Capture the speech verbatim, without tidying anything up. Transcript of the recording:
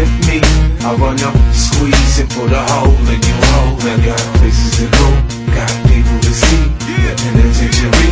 with me. I run up, squeeze and put a hole in your hole. I got places to go, got people to see. The penitentiary